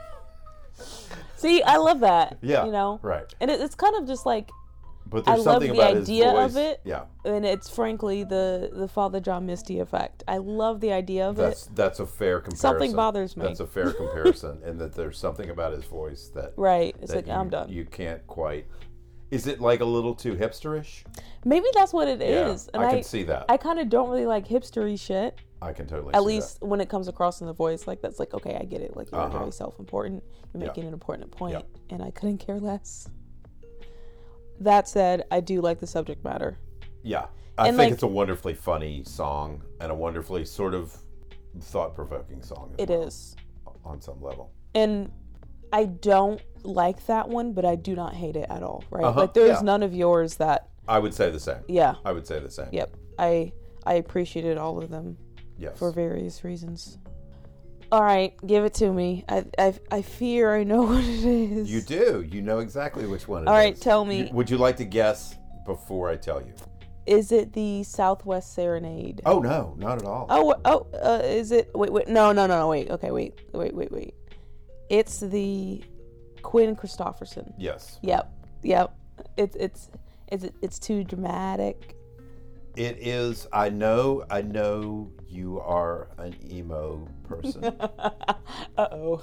See, I love that. Yeah. You know? Right. And it, it's kind of just like, But I there's love something the about idea his voice. of it. Yeah. and it's frankly the, the Father John Misty effect. I love the idea of That's it. that's a fair comparison. Something bothers me. That's a fair comparison in that there's something about his voice that Right. It's that like, you, I'm done. You can't quite. Is it like a little too hipsterish? Maybe that's what it Yeah, is. And I I, can see that. I kind of don't really like hipstery shit. I can totally At see least when it comes across in the voice, like that's like, okay, I get it. Like you're Uh-huh. very self-important. You're Yeah. making an important point, Yeah. and I couldn't care less. That said, I do like the subject matter. that. Yeah. I And, think like- it's a wonderfully funny song and a wonderfully sort of thought-provoking song. As It well, is, on some level. and I don't like that one, but I do not hate it at all. Right? Uh-huh, Like there's yeah. none of yours that. I would say the same. Yeah. I would say the same. Yep. I I appreciated all of them Yes. for various reasons. All right, give it to me. I I, I fear I know what it is. You do. You know exactly which one it is. All right, tell me. You- would you like to guess before I tell you? Is it the Southwest Serenade? Oh, no. Not at all. Oh, oh, uh, is it? Wait, wait, no, no, no, no, wait. Okay, wait, wait, wait, wait. It's the Quinn Christopherson. Yes. Yep, yep. It's it's it's it's too dramatic. It is. I know. I know you are an emo person. uh oh.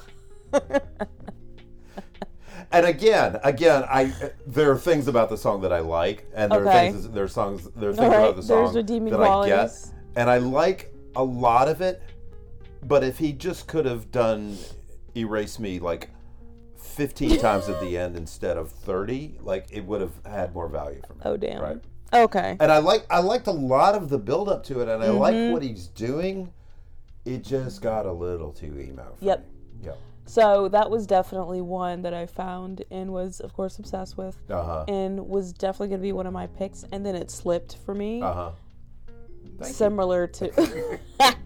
And again, again, I there are things about the song that I like, and there Okay. are things. There are songs. There are things All right, about the there's song redeeming that I qualities. get, and I like a lot of it. But if he just could have done "Erase Me" like fifteen times at the end instead of thirty, like it would have had more value for me. Oh damn. Right. Okay. And I like I liked a lot of the build up to it, and I Mm-hmm. like what he's doing. It just got a little too emo for Yep. me. Yep. So that was definitely one that I found and was of course obsessed with, Uh huh. and was definitely gonna be one of my picks, and then it slipped for me. Uh huh. Thank you. Similar to.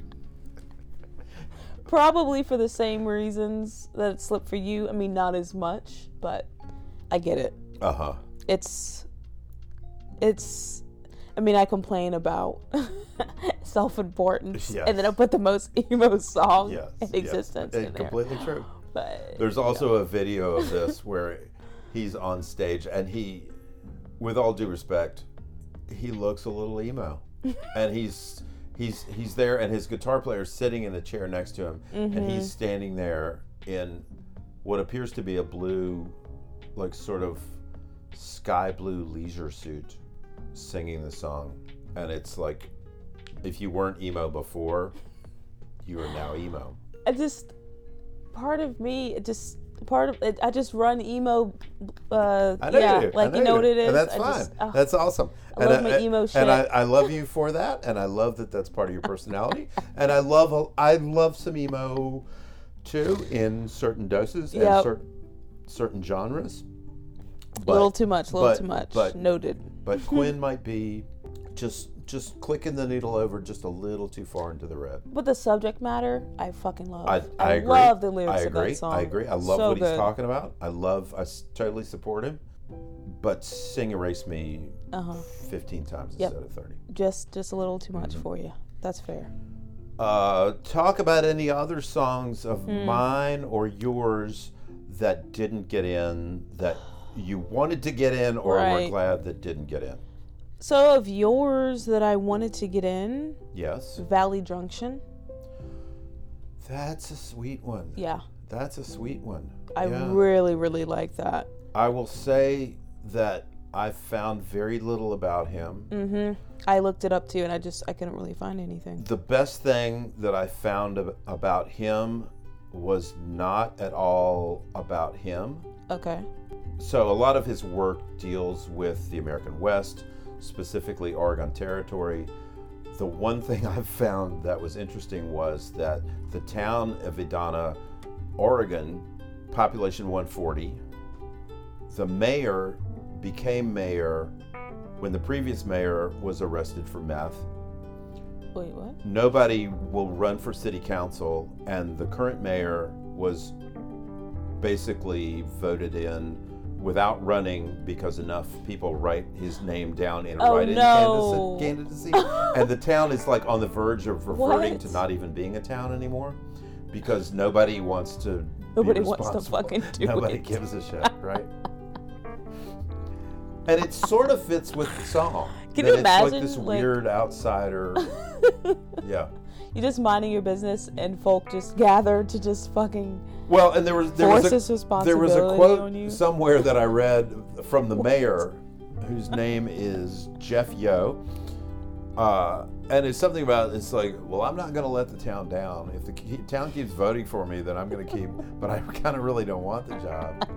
Probably for the same reasons that it slipped for you. I mean, not as much, but I get it. Uh huh. It's, it's, I mean, I complain about self-importance, Yes. and then I put the most emo song Yes. in yes. existence And in there. completely true. But There's also a video of this where he's on stage and he, with all due respect, he looks a little emo, and he's he's he's there, and his guitar player's sitting in the chair next to him, Mm-hmm. and he's standing there in what appears to be a blue, like sort of sky blue leisure suit singing the song. And it's like, if you weren't emo before, you are now emo. I just, part of me, it just, part of it, I just run emo, uh, I know yeah, you do. like I know you know you what do. it is? And that's I fine. just, oh, That's awesome. I and love my emo shit. And I, I love you for that, and I love that that's part of your personality. And I love I love some emo, too, in certain doses and Yep. certain certain genres. a little too much, a little but- too much. but- Noted. But Quinn might be just just clicking the needle over just a little too far into the red. But the subject matter, I fucking love. I, I, agree. love the lyrics I agree. of that song. I agree. I love So what he's good. talking about. I love. I s- totally support him. But Sing Erase Me Uh-huh. fifteen times Yep. instead of thirty. Just, just a little too much Mm-hmm. for you. That's fair. Uh, talk about any other songs of Hmm. mine or yours that didn't get in, that you wanted to get in or were Right. glad that didn't get in. So of yours that I wanted to get in, Yes. Valley Junction. That's a sweet one. Yeah, That's a sweet one. I Yeah. really, really like that. I will say that I found very little about him. Mm-hmm. I looked it up too, and I just I couldn't really find anything. The best thing that I found ab- about him was not at all about him. Okay. So a lot of his work deals with the American West, specifically Oregon Territory. The one thing I found that was interesting was that the town of Edina, Oregon, population one forty, the mayor became mayor when the previous mayor was arrested for meth. Wait, what? Nobody will run for city council, and the current mayor was basically voted in without running because enough people write his name down in a Oh, write-in no. candidacy. And the town is like on the verge of reverting What? to not even being a town anymore because nobody wants to Nobody be wants to responsible. fucking do Nobody it. gives a shit, right? And it sort of fits with the song. Can that you it's like imagine, this like- weird outsider. Yeah. You just minding your business, and folk just gather to just fucking Well, and there was there force was this a, there responsibility was a quote on you. somewhere that I read from the mayor, whose name is Jeff Yo, uh, and it's something about it's like, well, I'm not going to let the town down. If the ke- town keeps voting for me, then I'm going to keep. But I kind of really don't want the job.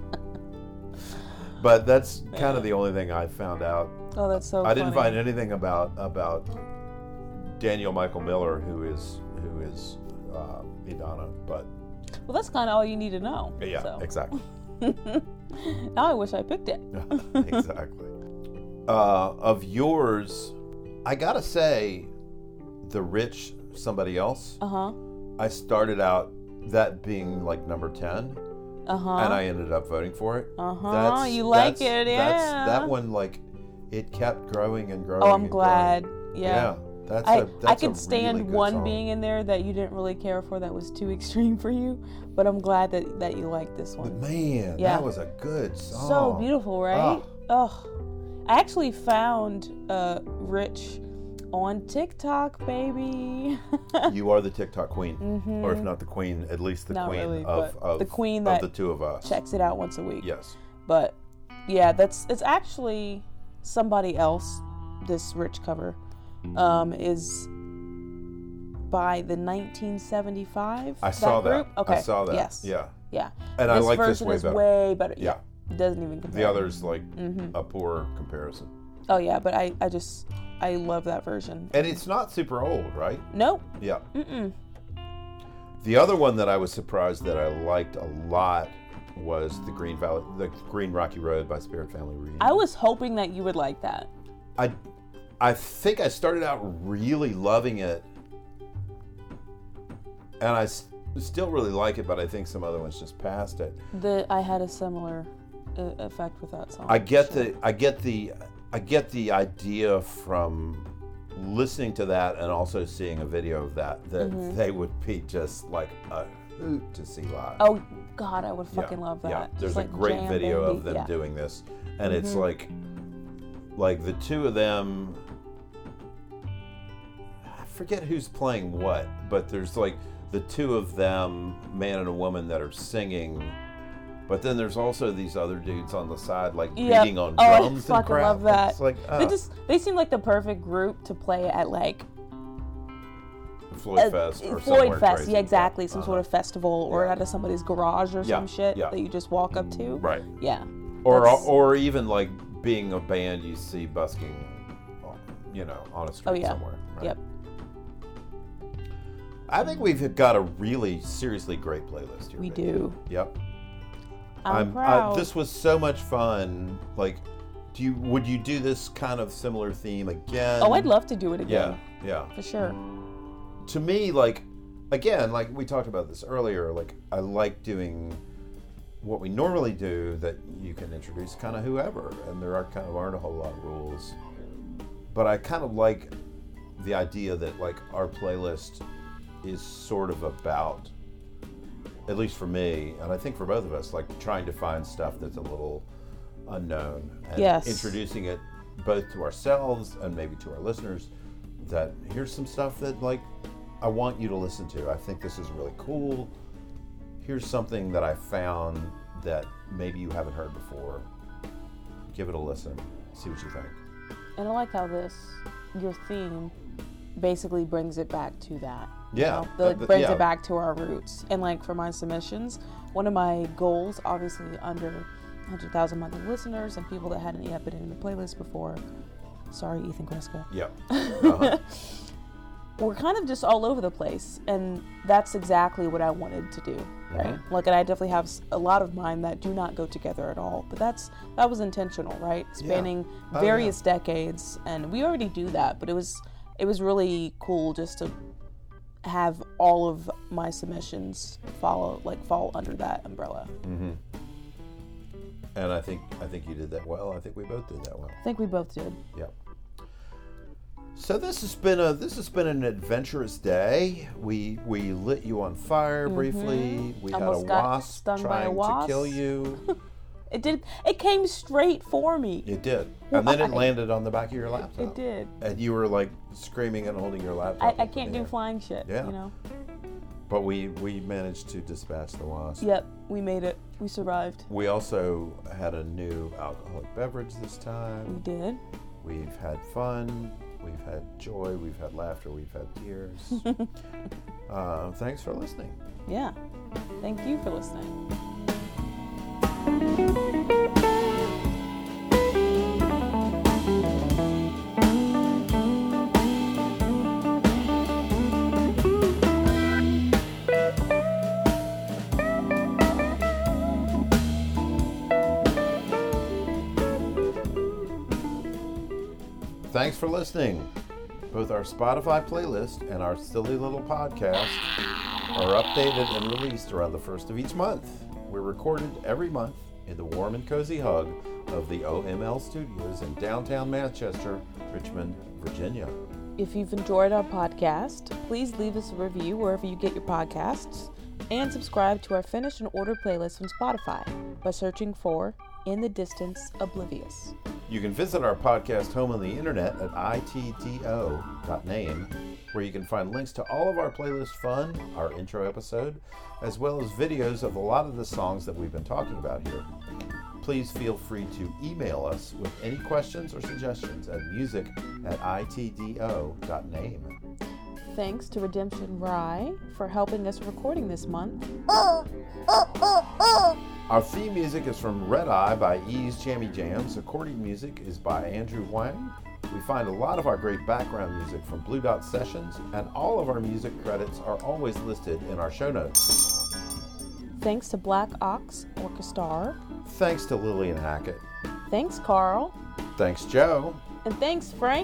But that's kind of the only thing I found out. Oh, that's so I didn't funny. find anything about about Daniel Michael Miller, who is who is uh, Edina, but. Well, that's kind of all you need to know. Yeah, so. exactly. Now I wish I picked it. Exactly. Uh, of yours, I gotta say, The Rich, Somebody Else. Uh huh. I started out that being like number ten, Uh huh. and I ended up voting for it. Uh huh. That's- You like that's- it, yeah. That's, that one, like, it kept growing and growing. Oh, I'm and glad. growing. Yeah. That's I, a, that's I a could stand really good one song. being in there that you didn't really care for that was too extreme for you, but I'm glad that, that you like this But one. man, Yeah. that was a good song. So beautiful, right? Oh. Oh. I actually found uh, Rich on TikTok, baby. You are the TikTok queen, Mhm. or if not the queen, at least the Not queen really, of, but of the queen of that the two of us. Checks it out once a week. Yes. But yeah, that's it's actually somebody else. This Rich cover um, is by the nineteen seventy-five. I saw that. group? Okay. I saw that. Yes. Yeah. Yeah. And this I like this version way is better. way better. Yeah. It doesn't even compare. The other's like Mhm. a poor comparison. Oh yeah, but I I just I love that version. And it's not super old, right? Nope. Yeah. Mm-mm. The other one that I was surprised that I liked a lot was the Green Valley, the Green Rocky Road by Spirit Family Reunion. I was hoping that you would like that. I, I think I started out really loving it, and I s- still really like it, but I think some other ones just passed it. The I had a similar uh, effect with that song. I get Sure. the, I get the, I get the idea from listening to that and also seeing a video of that that Mhm. they would be just like a hoot to see live. Oh God, I would Yeah, fucking love that. Yeah, Just there's a like great jam video bandy. of them Yeah. doing this, and it's Mhm. like, like the two of them. I forget who's playing what, but there's like the two of them, man and a woman, that are singing. But then there's also these other dudes on the side, like Yep. beating on Oh, drums I and fucking crap. love that. It's like They oh, just they seem like the perfect group to play at like Floyd a- Fest or Floyd somewhere Fest, crazy. yeah, exactly. Some Uh-huh. sort of festival, or Yeah. out of somebody's garage or Yeah, some shit yeah. that you just walk up to. Right. Yeah. Or That's- or even like being a band you see busking, you know, on a street Oh, yeah. somewhere. Right? Yep. I think we've got a really seriously great playlist here. We Vicky. do. Yep. I'm, I- proud. this was so much fun. Like, do you would you do this kind of similar theme again? oh, I'd love to do it again. Yeah, yeah. For sure. To me, like, again, like we talked about this earlier. Like, I like doing what we normally do. That you can introduce kind of whoever, and there are kind of aren't a whole lot of rules. But I kind of like the idea that like our playlist is sort of about, at least for me, and I think for both of us, like trying to find stuff that's a little unknown and Yes. introducing it both to ourselves and maybe to our listeners, that here's some stuff that like I want you to listen to. I think this is really cool. Here's something that I found that maybe you haven't heard before. Give it a listen. See what you think. And I like how this, your theme, basically brings it back to that. you Yeah, know? uh, Like, th- brings yeah. it back to our roots. And like for my submissions, one of my goals, obviously under one hundred thousand monthly listeners and people that hadn't yet been in the playlist before. Sorry, Ethan Kreska. Yeah. Uh-huh. We're kind of just all over the place, and that's exactly what I wanted to do, right? Mhm. Like, and I definitely have s- a lot of mine that do not go together at all, but that's that was intentional, right? Spanning Oh, various decades, and we already do that, but it was it was really cool just to have all of my submissions follow like fall under that umbrella. Mm-hmm. And I think I think you did that well. I think we both did that well. I think we both did. Yep. So this has been a this has been an adventurous day. We we lit you on fire briefly. We Almost had a got wasp stung by a trying wasp. to kill you. It did. It came straight for me. It did, and then it Why? landed on the back of your laptop. It did. And you were like screaming and holding your I, laptop. I up in can't the do air. flying shit. Yeah. You know. But we we managed to dispatch the wasp. Yep, we made it. We survived. We also had a new alcoholic beverage this We time. did. We've had fun. We've had joy. We've had laughter. We've had tears. uh, thanks for listening. Yeah. Thank you for listening. Thanks for listening. Both our Spotify playlist and our silly little podcast are updated and released around the first of each month. We're recorded every month in the warm and cozy hug of the O M L studios in downtown Manchester, Richmond, Virginia. If you've enjoyed our podcast, please leave us a review wherever you get your podcasts and subscribe to our Finish and Order playlist on Spotify by searching for In the Distance Oblivious. You can visit our podcast home on the internet at I T D O dot name, where you can find links to all of our playlist fun, our intro episode, as well as videos of a lot of the songs that we've been talking about here. Please feel free to email us with any questions or suggestions at music at I T D O dot name. Thanks to Redemption Rye for helping us recording this month. Our theme music is from Red Eye by Ease Jammy Jams. Accordion music is by Andrew Wang. We find a lot of our great background music from Blue Dot Sessions, and all of our music credits are always listed in our show notes. Thanks to Black Ox Orchestra. Thanks to Lillian Hackett. Thanks, Carl. Thanks, Joe. And thanks, Frank.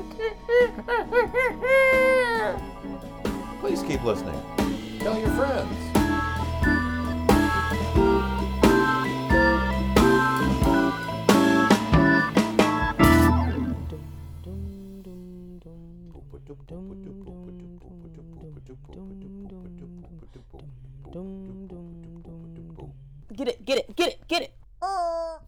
Please keep listening. Tell your friends. Get it, get it, get it, get it.